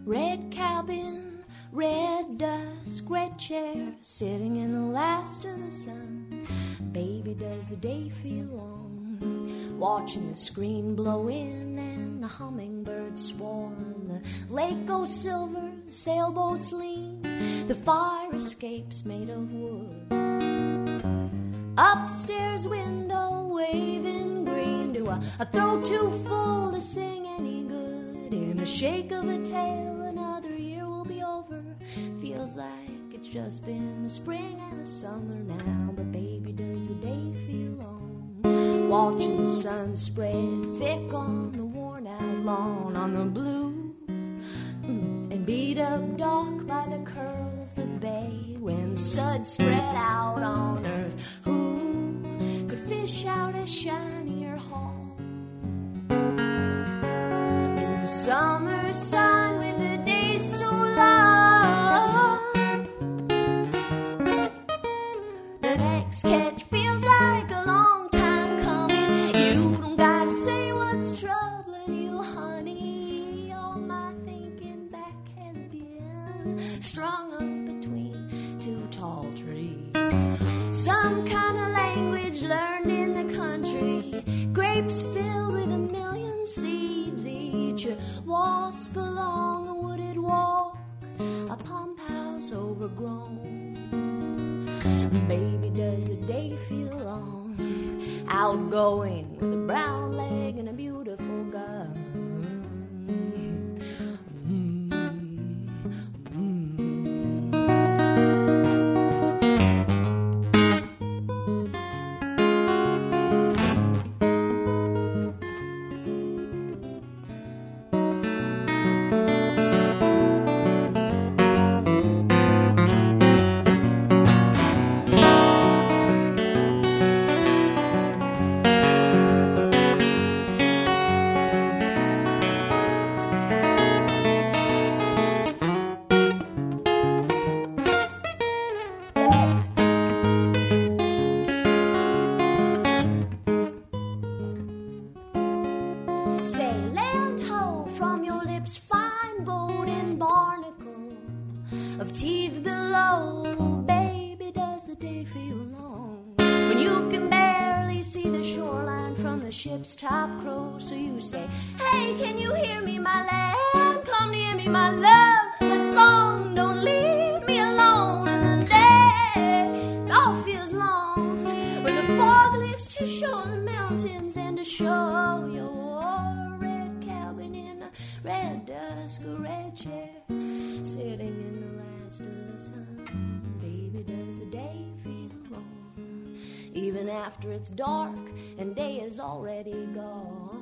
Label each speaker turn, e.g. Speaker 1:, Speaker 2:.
Speaker 1: Red cabin, red dusk, red chair, sitting in the last of the sun. Baby, does the day feel long? Watching the screen blow in and the hummingbirds swarm. The lake goes silver, the sailboats lean, the fire escapes made of wood. Upstairs window waving green, do a throat too full to sing any good? In a shake of a tail, another year will be over. Feels like it's just been a spring and a summer now. But baby, does the day feel long? Watching the sun spread thick on the worn out lawn, on the blue and beat up dock by the curl of the bay. When the sun spread out on earth, who could fish out a shinier haul? In the summer sun with the day so long, the next catch feels like a long time coming. You don't gotta say what's troubling you, honey. All my thinking back has been strung up between two tall trees. Some kind of language learned in the country, grapes filled with a million seeds each, a wasp along a wooded walk, a pump house overgrown. Baby, does the day feel long? Outgoing with a brown leg and a beautiful gun. Top crow, so you say, hey, can you hear me, my lamb? Come near me, my love, a song, don't leave me alone. And the day all feels long, when the fog lifts to show the mountains and to show your red cabin in a red dusk, a red chair, sitting in the last of the sun. Baby, does the day feel long? Even after it's dark and day is already gone.